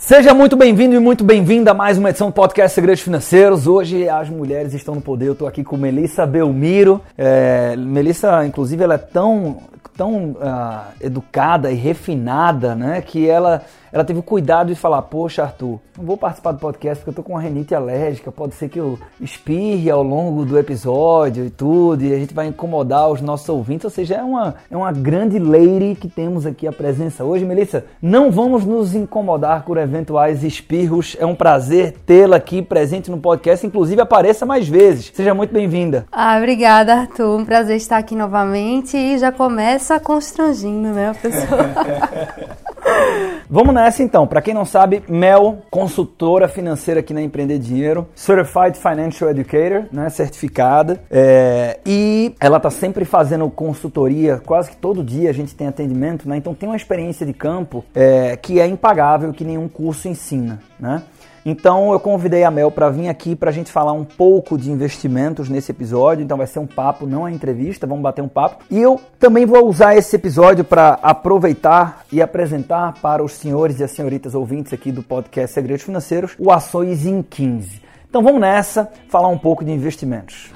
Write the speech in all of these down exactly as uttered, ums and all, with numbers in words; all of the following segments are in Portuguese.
Seja muito bem-vindo e muito bem-vinda a mais uma edição do podcast Segredos Financeiros. Hoje as mulheres estão no poder. Eu estou aqui com Melissa Belmiro. É, Melissa, inclusive, ela é tão, tão uh, educada e refinada, né, que ela, ela teve o cuidado de falar: poxa, Arthur, não vou participar do podcast porque eu estou com uma rinite alérgica. Pode ser que eu espirre ao longo do episódio e tudo, e a gente vai incomodar os nossos ouvintes. Ou seja, é uma, é uma grande lady que temos aqui a presença hoje. Melissa, não vamos nos incomodar com eventuais espirros. É um prazer tê-la aqui presente no podcast. Inclusive, apareça mais vezes. Seja muito bem-vinda. Ah, obrigada, Arthur. Um prazer estar aqui novamente e já começa constrangindo, né, a pessoa? Vamos nessa então. Para quem não sabe, Mel, consultora financeira aqui na Empreender Dinheiro, Certified Financial Educator, né, certificada, é, e ela tá sempre fazendo consultoria, quase que todo dia a gente tem atendimento, né? Então tem uma experiência de campo é, que é impagável, que nenhum curso ensina, né? Então eu convidei a Mel para vir aqui para a gente falar um pouco de investimentos nesse episódio. Então vai ser um papo, não é entrevista, vamos bater um papo. E eu também vou usar esse episódio para aproveitar e apresentar para os senhores e as senhoritas ouvintes aqui do podcast Segredos Financeiros o Ações em quinze. Então vamos nessa, falar um pouco de investimentos.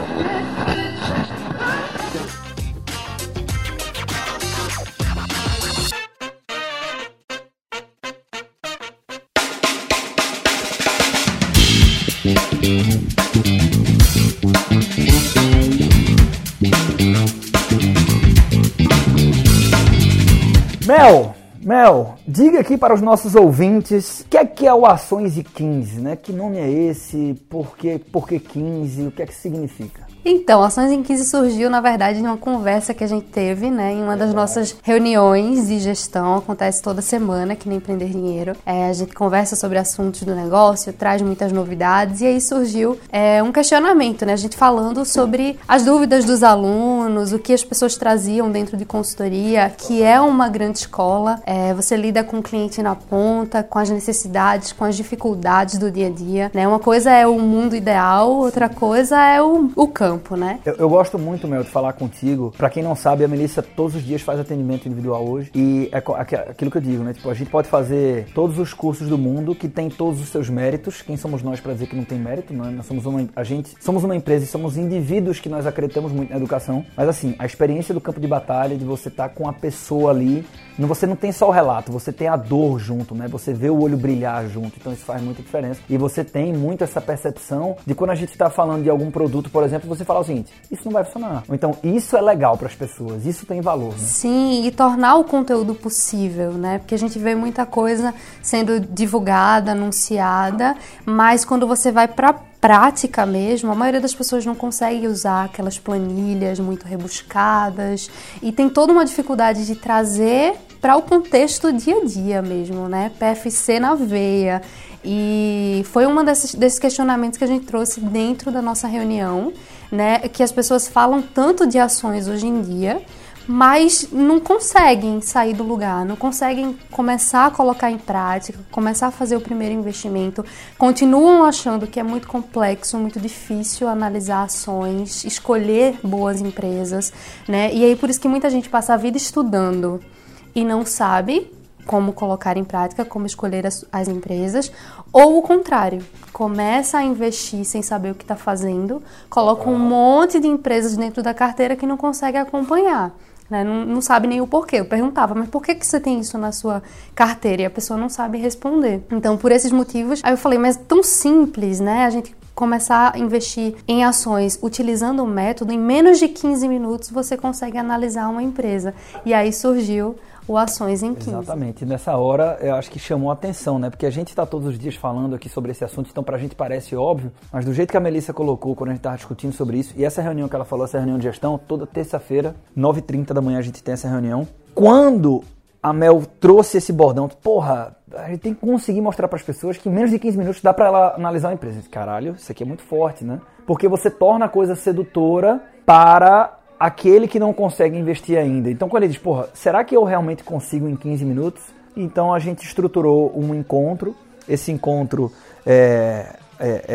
Mel, Mel, diga aqui para os nossos ouvintes o que é que é o Ações em quinze, né? Que nome é esse? Por que, por que quinze? O que é que significa? Então, Ações em quinze surgiu, na verdade, de uma conversa que a gente teve, né, em uma das nossas reuniões de gestão. Acontece toda semana aqui no Empreender Dinheiro. É, a gente conversa sobre assuntos do negócio, traz muitas novidades, e aí surgiu é, um questionamento, né, a gente falando sobre as dúvidas dos alunos, o que as pessoas traziam dentro de consultoria, que é uma grande escola. É, você lida com o cliente na ponta, com as necessidades, com as dificuldades do dia a dia, né? Uma coisa é o mundo ideal, outra coisa é o, o campo. Né? Eu, eu gosto muito, Mel, de falar contigo. Pra quem não sabe, a Melissa todos os dias faz atendimento individual hoje. E é aquilo que eu digo, né? Tipo, a gente pode fazer todos os cursos do mundo que tem todos os seus méritos. Quem somos nós pra dizer que não tem mérito? Não é? Nós somos uma, a gente somos uma empresa e somos indivíduos que nós acreditamos muito na educação. Mas assim, a experiência do campo de batalha, de você estar com a pessoa ali, você não tem só o relato, você tem a dor junto, né? Você vê o olho brilhar junto. Então isso faz muita diferença. E você tem muito essa percepção de quando a gente está falando de algum produto, por exemplo, você falar o seguinte: isso não vai funcionar. Ou então, isso é legal para as pessoas, isso tem valor, né? Sim, e tornar o conteúdo possível, né? Porque a gente vê muita coisa sendo divulgada, anunciada, mas quando você vai para prática mesmo, a maioria das pessoas não consegue usar aquelas planilhas muito rebuscadas e tem toda uma dificuldade de trazer para o contexto dia a dia mesmo, né? P F C na veia. E foi um desses, desses questionamentos que a gente trouxe dentro da nossa reunião, né? Que as pessoas falam tanto de ações hoje em dia, mas não conseguem sair do lugar, não conseguem começar a colocar em prática, começar a fazer o primeiro investimento, continuam achando que é muito complexo, muito difícil analisar ações, escolher boas empresas, né? E aí por isso que muita gente passa a vida estudando e não sabe como colocar em prática, como escolher as, as empresas, ou o contrário, começa a investir sem saber o que está fazendo, coloca um monte de empresas dentro da carteira que não consegue acompanhar. Né? Não, não sabe nem o porquê. Eu perguntava, mas por que, que você tem isso na sua carteira? E a pessoa não sabe responder. Então, por esses motivos, aí eu falei, mas é tão simples, né? A gente começar a investir em ações utilizando o método, em menos de quinze minutos você consegue analisar uma empresa. E aí surgiu o Ações em quinze. Exatamente. E nessa hora, eu acho que chamou a atenção, né? Porque a gente está todos os dias falando aqui sobre esse assunto, então pra gente parece óbvio, mas do jeito que a Melissa colocou, quando a gente estava discutindo sobre isso, e essa reunião que ela falou, essa reunião de gestão, toda terça-feira, nove e trinta da manhã a gente tem essa reunião. Quando a Mel trouxe esse bordão, porra, a gente tem que conseguir mostrar para as pessoas que em menos de quinze minutos dá para ela analisar uma empresa. Caralho, isso aqui é muito forte, né? Porque você torna a coisa sedutora para aquele que não consegue investir ainda. Então, quando ele diz, porra, será que eu realmente consigo em quinze minutos? Então, a gente estruturou um encontro. Esse encontro é, é, é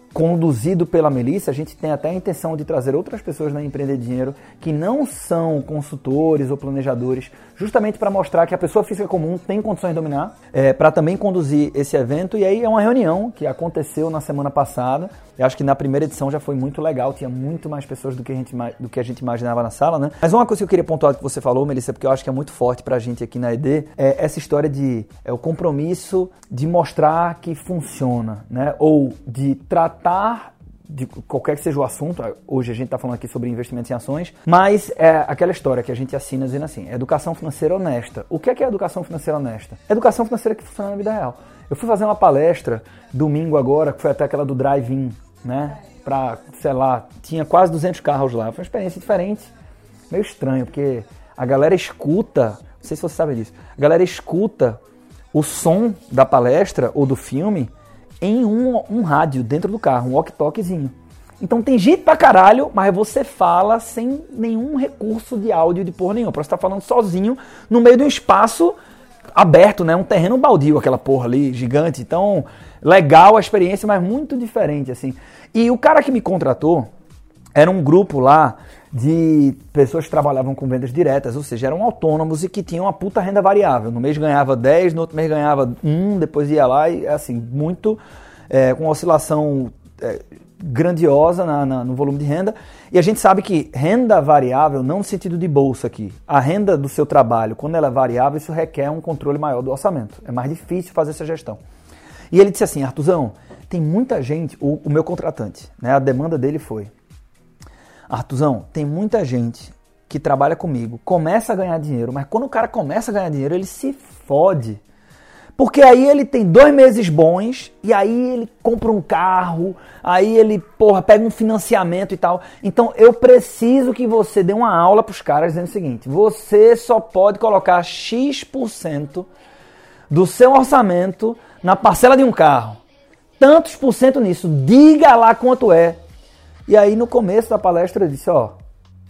conduzido pela Melissa, a gente tem até a intenção de trazer outras pessoas na Empreender Dinheiro que não são consultores ou planejadores, justamente para mostrar que a pessoa física comum tem condições de dominar, é, para também conduzir esse evento. E aí é uma reunião que aconteceu na semana passada. Eu acho que na primeira edição já foi muito legal, tinha muito mais pessoas do que a gente, do que a gente imaginava na sala, né? Mas uma coisa que eu queria pontuar que você falou, Melissa, porque eu acho que é muito forte pra gente aqui na E D, é essa história de é, o compromisso de mostrar que funciona, né? Ou de tratar de qualquer que seja o assunto. Hoje a gente está falando aqui sobre investimentos em ações, mas é aquela história que a gente assina dizendo assim, educação financeira honesta. O que é que é educação financeira honesta? Educação financeira que funciona na vida real. Eu fui fazer uma palestra domingo agora, que foi até aquela do drive-in, né? Pra, sei lá, tinha quase duzentos carros lá. Foi uma experiência diferente, meio estranho, porque a galera escuta, não sei se você sabe disso, a galera escuta o som da palestra ou do filme em um, um rádio dentro do carro, um walkie-talkiezinho. Então tem gente pra caralho, mas você fala sem nenhum recurso de áudio de porra nenhuma. Você tá falando sozinho no meio de um espaço aberto, né? Um terreno baldio, aquela porra ali, gigante. Então, legal a experiência, mas muito diferente, assim. E o cara que me contratou era um grupo lá de pessoas que trabalhavam com vendas diretas, ou seja, eram autônomos e que tinham uma puta renda variável. No mês ganhava dez, no outro mês ganhava um, depois ia lá e, assim, muito, é, com oscilação é, grandiosa na, na, no volume de renda. E a gente sabe que renda variável, não no sentido de bolsa aqui, a renda do seu trabalho, quando ela é variável, isso requer um controle maior do orçamento. É mais difícil fazer essa gestão. E ele disse assim, Artuzão, tem muita gente, o, o meu contratante, né, a demanda dele foi, Artuzão, tem muita gente que trabalha comigo, começa a ganhar dinheiro, mas quando o cara começa a ganhar dinheiro, ele se fode. Porque aí ele tem dois meses bons, e aí ele compra um carro, aí ele, porra, pega um financiamento e tal. Então eu preciso que você dê uma aula pros caras dizendo o seguinte, você só pode colocar X por cento do seu orçamento na parcela de um carro. Tantos por cento nisso, diga lá quanto é. E aí no começo da palestra eu disse, ó,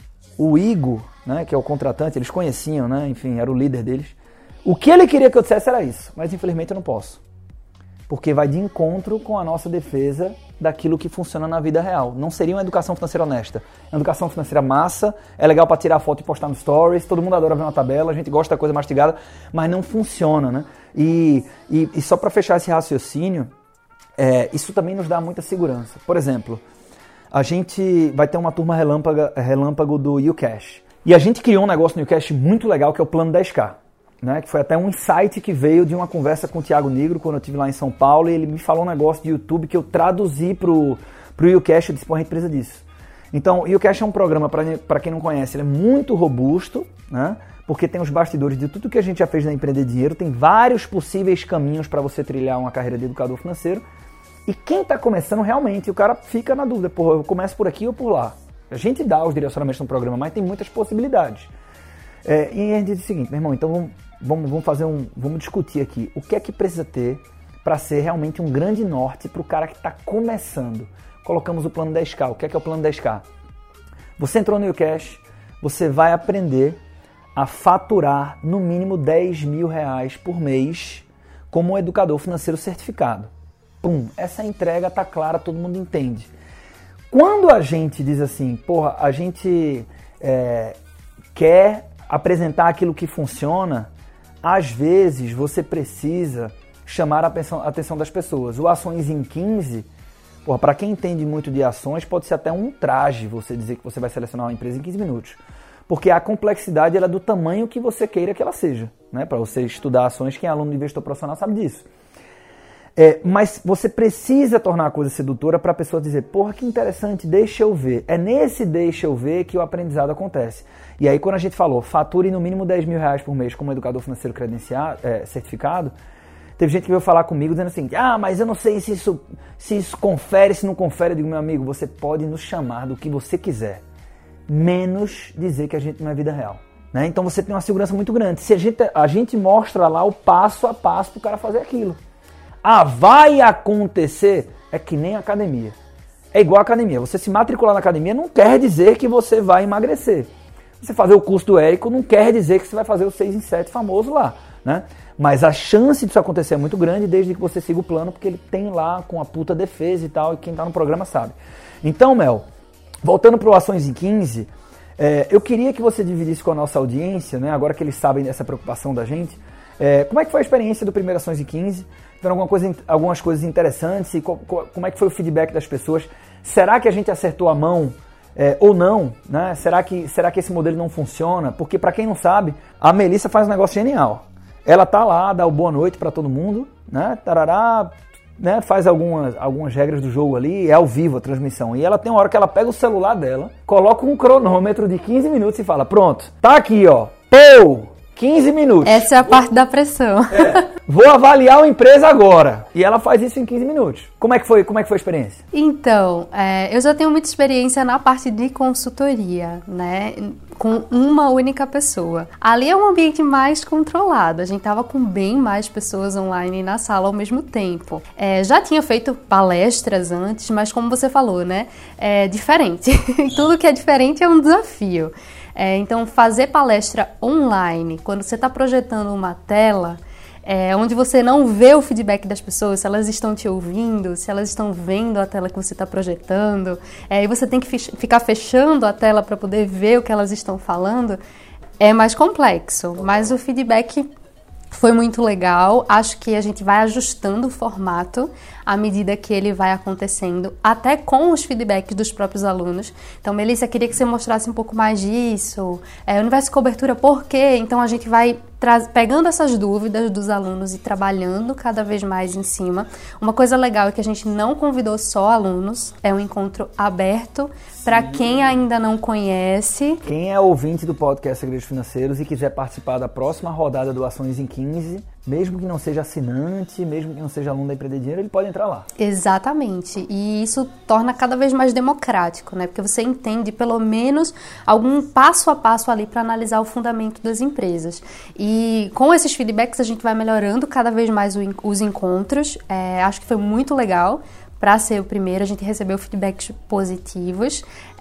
o Igor, né, que é o contratante, eles conheciam, né, enfim, era o líder deles. O que ele queria que eu dissesse era isso, mas infelizmente eu não posso. Porque vai de encontro com a nossa defesa daquilo que funciona na vida real. Não seria uma educação financeira honesta. É uma educação financeira massa, é legal para tirar foto e postar no stories, todo mundo adora ver uma tabela, a gente gosta da coisa mastigada, mas não funciona, né? E, e, e só para fechar esse raciocínio, é, isso também nos dá muita segurança. Por exemplo, a gente vai ter uma turma relâmpago, relâmpago do YouCash. E a gente criou um negócio no YouCash muito legal, que é o Plano dez K. Né? Que foi até um insight que veio de uma conversa com o Thiago Negro, quando eu estive lá em São Paulo, e ele me falou um negócio de YouTube que eu traduzi pro, pro YouCash, eu disse, pô, a gente precisa disso. Então, o YouCash é um programa, para quem não conhece, ele é muito robusto, né? Porque tem os bastidores de tudo que a gente já fez na Empreender Dinheiro, tem vários possíveis caminhos para você trilhar uma carreira de educador financeiro. E quem está começando realmente, o cara fica na dúvida, pô, eu começo por aqui ou por lá. A gente dá os direcionamentos no programa, mas tem muitas possibilidades. É, e a gente diz o seguinte, meu irmão, então vamos, vamos, vamos fazer um, vamos discutir aqui o que é que precisa ter para ser realmente um grande norte para o cara que está começando. Colocamos o Plano dez K. O que é que é o Plano dez K? Você entrou no YouCash, você vai aprender a faturar no mínimo dez mil reais por mês como um educador financeiro certificado. Pum, essa entrega tá clara, todo mundo entende. Quando a gente diz assim, porra, a gente é, quer apresentar aquilo que funciona, às vezes você precisa chamar a atenção, a atenção das pessoas. O Ações em quinze, porra, para quem entende muito de ações, pode ser até um traje você dizer que você vai selecionar uma empresa em quinze minutos. Porque a complexidade ela é do tamanho que você queira que ela seja. Né? Para você estudar ações, quem é aluno de investidor profissional sabe disso. É, mas você precisa tornar a coisa sedutora para a pessoa dizer, porra, que interessante, deixa eu ver. É nesse deixa eu ver que o aprendizado acontece. E aí quando a gente falou, fature no mínimo dez mil reais por mês como educador financeiro credenciado, é, certificado, teve gente que veio falar comigo dizendo assim, ah, mas eu não sei se isso, se isso confere, se não confere. Eu digo, meu amigo, você pode nos chamar do que você quiser, menos dizer que a gente não é vida real. Né? Então você tem uma segurança muito grande. Se a gente, a gente mostra lá o passo a passo para o cara fazer aquilo. Ah, vai acontecer, é que nem academia. É igual a academia. Você se matricular na academia não quer dizer que você vai emagrecer. Você fazer o curso do Érico não quer dizer que você vai fazer o seis em sete famoso lá. Né? Mas a chance disso acontecer é muito grande desde que você siga o plano, porque ele tem lá com a puta defesa e tal, e quem tá no programa sabe. Então, Mel, voltando pro Ações em quinze, é, eu queria que você dividisse com a nossa audiência, né, agora que eles sabem dessa preocupação da gente, é, como é que foi a experiência do primeiro Ações em quinze? Tiveram alguma coisa, algumas coisas interessantes, e co, co, como é que foi o feedback das pessoas? Será que a gente acertou a mão é, ou não? Né? Será que, será que esse modelo não funciona? Porque, para quem não sabe, a Melissa faz um negócio genial. Ela tá lá, dá o boa noite para todo mundo, né? Tarará, né? Faz algumas, algumas regras do jogo ali, é ao vivo a transmissão. E ela tem uma hora que ela pega o celular dela, coloca um cronômetro de quinze minutos e fala, pronto, tá aqui, ó, pô! quinze minutos. Essa é a parte da pressão. É, vou avaliar a empresa agora. E ela faz isso em quinze minutos. Como é que foi, como é que foi a experiência? Então, é, eu já tenho muita experiência na parte de consultoria, né? Com uma única pessoa. Ali é um ambiente mais controlado. A gente tava com bem mais pessoas online na sala ao mesmo tempo. É, já tinha feito palestras antes, mas como você falou, né? É diferente. Tudo que é diferente é um desafio. É, então, fazer palestra online, quando você está projetando uma tela, é, onde você não vê o feedback das pessoas, se elas estão te ouvindo, se elas estão vendo a tela que você está projetando, é, e você tem que fech- ficar fechando a tela para poder ver o que elas estão falando, é mais complexo. Mas o feedback foi muito legal. Acho que a gente vai ajustando o formato à medida que ele vai acontecendo, até com os feedbacks dos próprios alunos. Então, Melissa, queria que você mostrasse um pouco mais disso. É, universo de cobertura, por quê? Então, a gente vai tra- pegando essas dúvidas dos alunos e trabalhando cada vez mais em cima. Uma coisa legal é que a gente não convidou só alunos, é um encontro aberto para quem ainda não conhece. Quem é ouvinte do podcast Segredos Financeiros e quiser participar da próxima rodada do Ações em quinze, mesmo que não seja assinante, mesmo que não seja aluno da Empreender Dinheiro, ele pode entrar lá. Exatamente. E isso torna cada vez mais democrático, né? Porque você entende pelo menos algum passo a passo ali para analisar o fundamento das empresas. E com esses feedbacks a gente vai melhorando cada vez mais o, os encontros. É, acho que foi muito legal. Para ser o primeiro, a gente recebeu feedbacks positivos.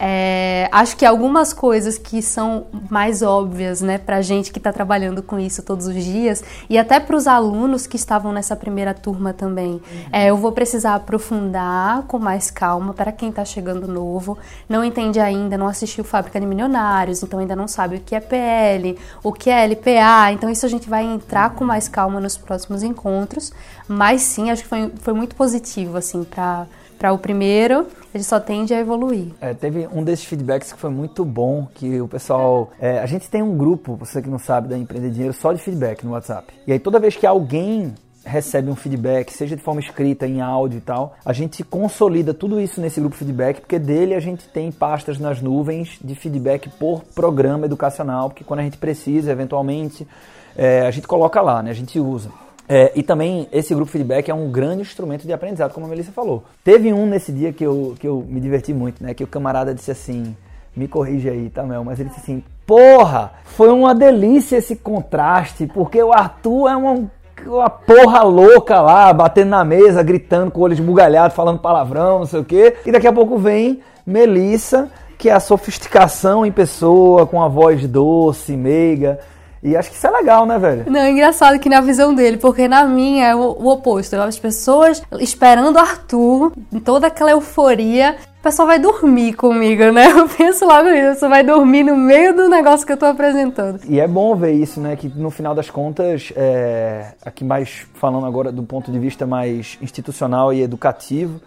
É, acho que algumas coisas que são mais óbvias, né, para a gente que está trabalhando com isso todos os dias, e até para os alunos que estavam nessa primeira turma também. Uhum. É, eu vou precisar aprofundar com mais calma para quem está chegando novo, não entende ainda, não assistiu Fábrica de Milionários, então ainda não sabe o que é P L, o que é L P A, então isso a gente vai entrar com mais calma nos próximos encontros, mas sim, acho que foi, foi muito positivo, assim, para Para o primeiro, ele só tende a evoluir. É, teve um desses feedbacks que foi muito bom, que o pessoal... É, a gente tem um grupo, você que não sabe, da Empreender Dinheiro, só de feedback no WhatsApp. E aí toda vez que alguém recebe um feedback, seja de forma escrita, em áudio e tal, a gente consolida tudo isso nesse grupo feedback, porque dele a gente tem pastas nas nuvens de feedback por programa educacional, porque quando a gente precisa, eventualmente, é, a gente coloca lá, né? A gente usa. É, e também esse grupo feedback é um grande instrumento de aprendizado, como a Melissa falou. Teve um nesse dia que eu, que eu me diverti muito, né? Que o camarada disse assim, me corrige aí, tá, Mel? Mas ele disse assim, porra, foi uma delícia esse contraste, porque o Arthur é uma, uma porra louca lá, batendo na mesa, gritando com o olho esbugalhado, falando palavrão, não sei o quê. E daqui a pouco vem Melissa, que é a sofisticação em pessoa, com a voz doce, meiga. E acho que isso é legal, né, velho? Não, é engraçado que na visão dele, porque na minha é o, o oposto. As pessoas esperando Arthur, em toda aquela euforia, o pessoal vai dormir comigo, né? Eu penso logo nisso, você vai dormir no meio do negócio que eu tô apresentando. E é bom ver isso, né? Que no final das contas, é, aqui mais falando agora do ponto de vista mais institucional e educativo,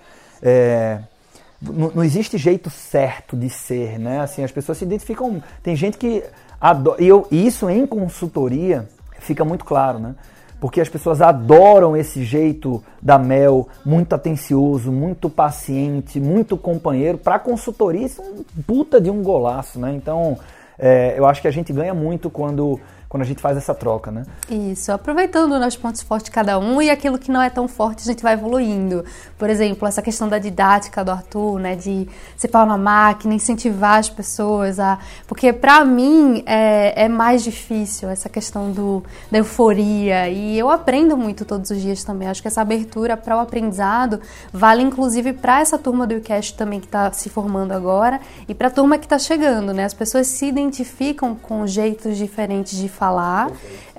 é, não, não existe jeito certo de ser, né? Assim, as pessoas se identificam... Tem gente que... Adoro, e eu, isso em consultoria fica muito claro, né? Porque as pessoas adoram esse jeito da Mel, muito atencioso, muito paciente, muito companheiro. Para consultoria, isso é um puta de um golaço, né? Então, é, eu acho que a gente ganha muito quando, quando a gente faz essa troca, né? Isso, aproveitando os pontos fortes de cada um e aquilo que não é tão forte, a gente vai evoluindo. Por exemplo, essa questão da didática do Arthur, né, de ser pau na máquina, incentivar as pessoas a... Porque pra mim é, é mais difícil essa questão do, da euforia, e eu aprendo muito todos os dias também. Acho que essa abertura para o aprendizado vale inclusive para essa turma do YouCast também que está se formando agora e para a turma que está chegando, né? As pessoas se identificam com jeitos diferentes de falar.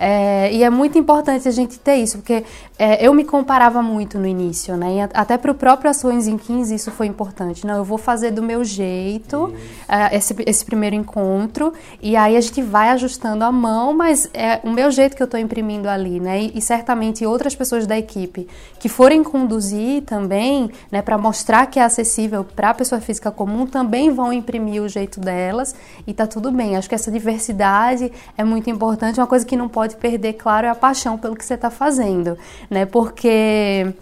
É, e é muito importante a gente ter isso, porque é, eu me comparava muito no início, né? E até para o próprio Ações em quinze isso foi importante. Não, eu vou fazer do meu jeito é, esse, esse primeiro encontro, e aí a gente vai ajustando a mão, mas é o meu jeito que eu estou imprimindo ali, né? E, e certamente outras pessoas da equipe que forem conduzir também, né, para mostrar que é acessível para a pessoa física comum, também vão imprimir o jeito delas, e tá tudo bem. Acho que essa diversidade é muito importante. Uma coisa que não pode perder, claro, é a paixão pelo que você está fazendo, né? Porque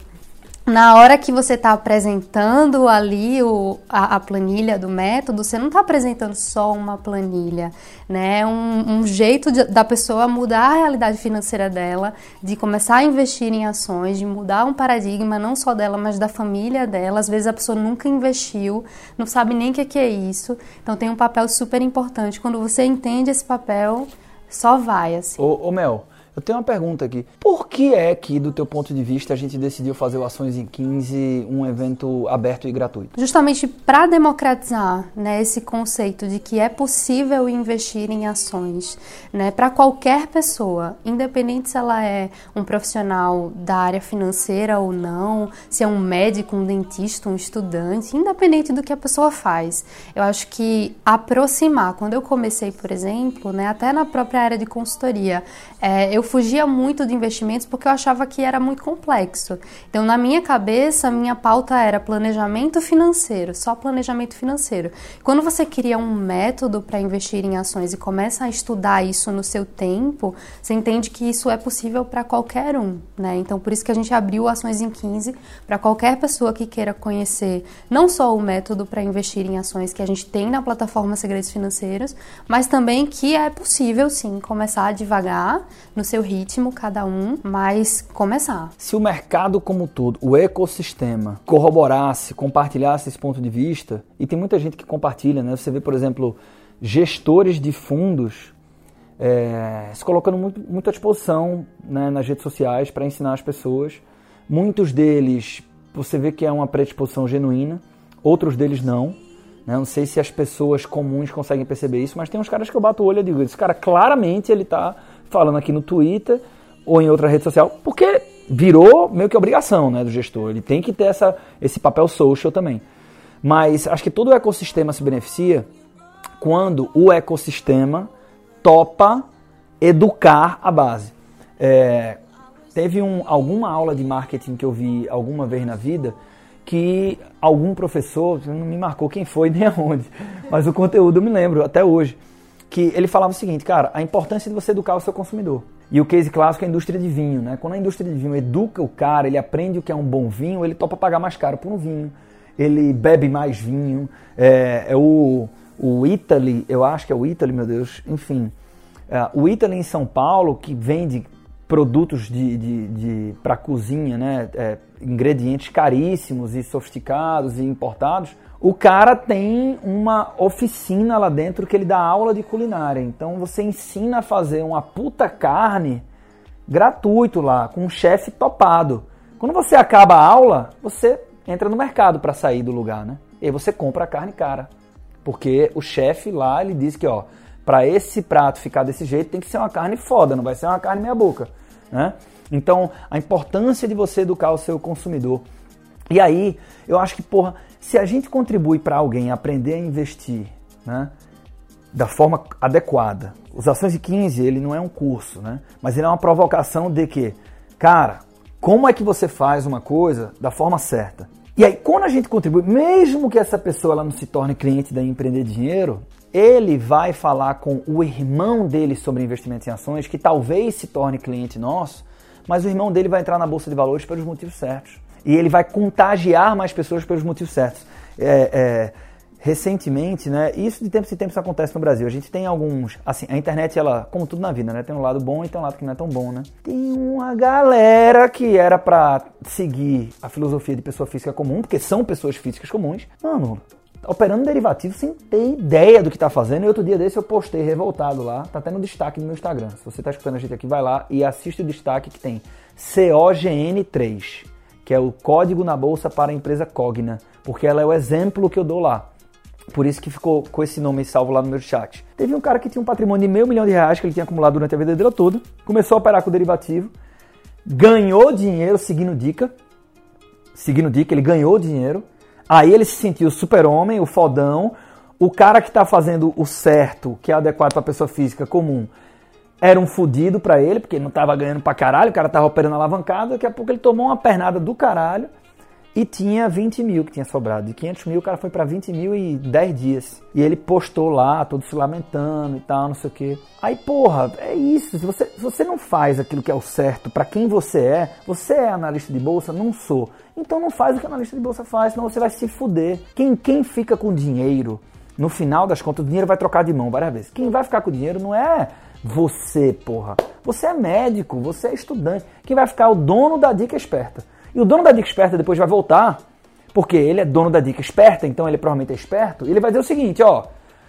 na hora que você está apresentando ali o, a, a planilha do método, você não está apresentando só uma planilha, né? Um, um jeito de, da pessoa mudar a realidade financeira dela, de começar a investir em ações, de mudar um paradigma não só dela, mas da família dela. Às vezes a pessoa nunca investiu, não sabe nem o que, que é isso. Então tem um papel super importante. Quando você entende esse papel, só vai, assim. Ô, ô Mel, eu tenho uma pergunta aqui. Por que é que, do teu ponto de vista, a gente decidiu fazer o Ações em quinze um evento aberto e gratuito? Justamente para democratizar, né, esse conceito de que é possível investir em ações, né, para qualquer pessoa, independente se ela é um profissional da área financeira ou não, se é um médico, um dentista, um estudante, independente do que a pessoa faz. Eu acho que aproximar, quando eu comecei, por exemplo, né, até na própria área de consultoria, é, eu fugia muito de investimentos porque eu achava que era muito complexo. Então, na minha cabeça, a minha pauta era planejamento financeiro, só planejamento financeiro. Quando você cria um método para investir em ações e começa a estudar isso no seu tempo, você entende que isso é possível para qualquer um, né? Então, por isso que a gente abriu Ações em quinze para qualquer pessoa que queira conhecer não só o método para investir em ações que a gente tem na plataforma Segredos Financeiros, mas também que é possível, sim, começar devagar, no seu ritmo, cada um, mas começar. Se o mercado como todo, o ecossistema, corroborasse, compartilhasse esse ponto de vista, e tem muita gente que compartilha, né? Você vê, por exemplo, gestores de fundos é, se colocando muito, muito à disposição, né, nas redes sociais para ensinar as pessoas. Muitos deles, você vê que é uma predisposição genuína, outros deles não. Né? Não sei se as pessoas comuns conseguem perceber isso, mas tem uns caras que eu bato o olho e digo, esse cara claramente ele está falando aqui no Twitter ou em outra rede social, porque virou meio que obrigação, né, do gestor. Ele tem que ter essa, esse papel social também. Mas acho que todo o ecossistema se beneficia quando o ecossistema topa educar a base. É, teve um, alguma aula de marketing que eu vi alguma vez na vida que algum professor, não me marcou quem foi nem aonde, mas o conteúdo eu me lembro até hoje, que ele falava o seguinte, cara, a importância de você educar o seu consumidor. E o case clássico é a indústria de vinho, né? Quando a indústria de vinho educa o cara, ele aprende o que é um bom vinho, ele topa pagar mais caro por um vinho, ele bebe mais vinho, é, é o, o Italy, eu acho que é o Italy, meu Deus, enfim, é, o Italy em São Paulo, que vende produtos de, de, de, para cozinha, né? É, ingredientes caríssimos e sofisticados e importados, o cara tem uma oficina lá dentro que ele dá aula de culinária. Então você ensina a fazer uma puta carne gratuito lá, com um chefe topado. Quando você acaba a aula, você entra no mercado para sair do lugar, né? E aí você compra a carne cara. Porque o chefe lá, ele diz que, ó, para esse prato ficar desse jeito tem que ser uma carne foda, não vai ser uma carne meia boca, né? Então, a importância de você educar o seu consumidor. E aí, eu acho que, porra, se a gente contribui para alguém aprender a investir, né, da forma adequada, os Ações em quinze, ele não é um curso, né, mas ele é uma provocação de que, cara, como é que você faz uma coisa da forma certa? E aí, quando a gente contribui, mesmo que essa pessoa ela não se torne cliente da Empreender Dinheiro, ele vai falar com o irmão dele sobre investimentos em ações, que talvez se torne cliente nosso, mas o irmão dele vai entrar na Bolsa de Valores pelos motivos certos. E ele vai contagiar mais pessoas pelos motivos certos. É, é, recentemente, né, isso de tempos em tempos acontece no Brasil. A gente tem alguns... Assim, a internet, ela, como tudo na vida, né, tem um lado bom e tem um lado que não é tão bom, né? Tem uma galera que era pra seguir a filosofia de pessoa física comum, porque são pessoas físicas comuns. Mano, operando derivativo sem ter ideia do que tá fazendo. E outro dia desse eu postei revoltado lá. Tá até no destaque no meu Instagram. Se você tá escutando a gente aqui, vai lá e assiste o destaque que tem C O G N três, que é o código na bolsa para a empresa Cogna, porque ela é o exemplo que eu dou lá. Por isso que ficou com esse nome salvo lá no meu chat. Teve um cara que tinha um patrimônio de meio milhão de reais que ele tinha acumulado durante a vida dele toda, começou a operar com derivativo, ganhou dinheiro seguindo dica, seguindo dica, ele ganhou dinheiro, aí ele se sentiu o super-homem, o fodão, o cara que tá fazendo o certo, que é adequado para a pessoa física comum, era um fudido pra ele, porque ele não tava ganhando pra caralho, o cara tava operando alavancado, daqui a pouco ele tomou uma pernada do caralho e tinha vinte mil que tinha sobrado. De quinhentos mil o cara foi pra vinte mil em dez dias. E ele postou lá, todo se lamentando e tal, não sei o quê. Aí, porra, é isso. Se você, se você não faz aquilo que é o certo pra quem você é, você é analista de bolsa? Não sou. Então não faz o que o analista de bolsa faz, senão você vai se fuder. Quem, quem fica com dinheiro, no final das contas, o dinheiro vai trocar de mão várias vezes. Quem vai ficar com o dinheiro não é você, porra. Você é médico, você é estudante. Quem vai ficar é o dono da dica esperta. E o dono da dica esperta depois vai voltar, porque ele é dono da dica esperta, então ele provavelmente é esperto, e ele vai dizer o seguinte, ó,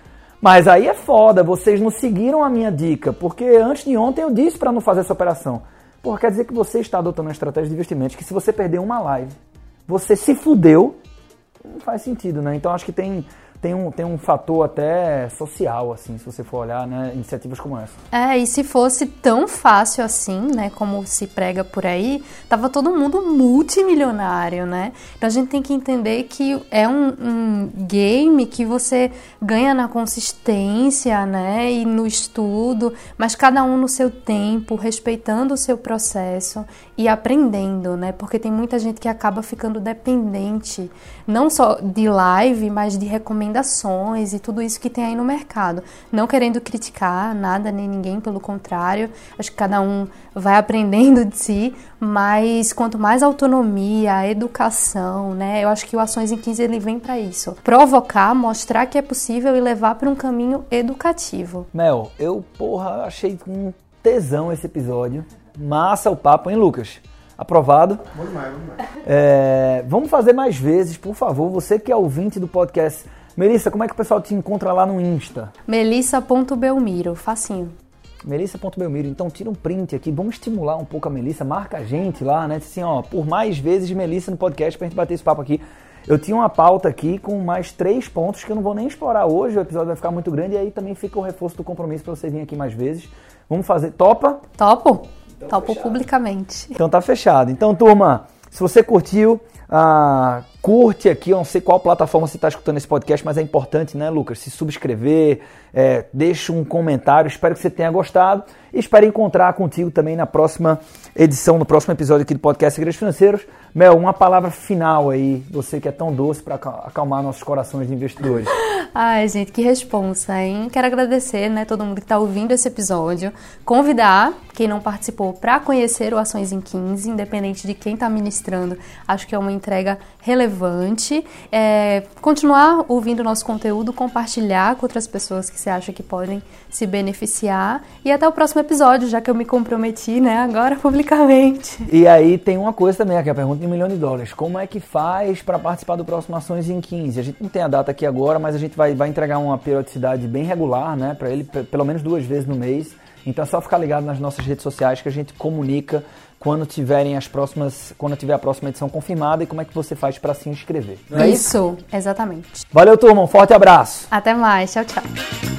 mas aí é foda, vocês não seguiram a minha dica, porque antes de ontem eu disse pra não fazer essa operação. Porra, quer dizer que você está adotando uma estratégia de investimentos que se você perder uma live, você se fudeu, não faz sentido, né? Então acho que tem... Tem um, tem um fator até social, assim, se você for olhar, né, iniciativas como essa. É, e se fosse tão fácil assim, né, como se prega por aí, tava todo mundo multimilionário, né? Então a gente tem que entender que é um, um game que você ganha na consistência, né, e no estudo, mas cada um no seu tempo, respeitando o seu processo e aprendendo, né? Porque tem muita gente que acaba ficando dependente, não só de live, mas de recomendações recomendações e tudo isso que tem aí no mercado. Não querendo criticar nada nem ninguém, pelo contrário, acho que cada um vai aprendendo de si, mas quanto mais autonomia, educação, né, eu acho que o Ações em quinze ele vem para isso. Provocar, mostrar que é possível e levar para um caminho educativo. Mel, eu, porra, achei um tesão esse episódio. Massa o papo, hein, Lucas? Aprovado? Vamos mais, vamos mais. É, vamos fazer mais vezes, por favor. Você que é ouvinte do podcast. Melissa, como é que o pessoal te encontra lá no Insta? melissa ponto belmiro, facinho. melissa ponto belmiro. Então tira um print aqui, vamos estimular um pouco a Melissa, marca a gente lá, né? Assim, ó, por mais vezes Melissa no podcast pra gente bater esse papo aqui. Eu tinha uma pauta aqui com mais três pontos que eu não vou nem explorar hoje, o episódio vai ficar muito grande e aí também fica o reforço do compromisso pra você vir aqui mais vezes. Vamos fazer, topa? Topo? Então, Topo fechado. Publicamente. Então tá fechado. Então, turma, se você curtiu, ah, curte aqui, eu não sei qual plataforma você está escutando esse podcast, mas é importante, né, Lucas, se subscrever, é, deixa um comentário, espero que você tenha gostado e espero encontrar contigo também na próxima edição, no próximo episódio aqui do podcast Segredos Financeiros. Mel, uma palavra final aí, você que é tão doce para acalmar nossos corações de investidores. Ai, gente, que responsa, hein? Quero agradecer, né, todo mundo que está ouvindo esse episódio, convidar quem não participou para conhecer o Ações em quinze, independente de quem está ministrando, acho que é uma entrega relevante, é, continuar ouvindo o nosso conteúdo, compartilhar com outras pessoas que você acha que podem se beneficiar e até o próximo episódio, já que eu me comprometi, né, agora publicamente. E aí tem uma coisa também, que é a pergunta de um milhão de dólares, como é que faz para participar do próximo Ações em quinze? A gente não tem a data aqui agora, mas a gente vai, vai entregar uma periodicidade bem regular, né, para ele, p- pelo menos duas vezes no mês, então é só ficar ligado nas nossas redes sociais que a gente comunica quando tiverem as próximas, quando tiver a próxima edição confirmada e como é que você faz para se inscrever. Não é isso? Isso, exatamente. Valeu, turma, um forte abraço. Até mais, tchau, tchau.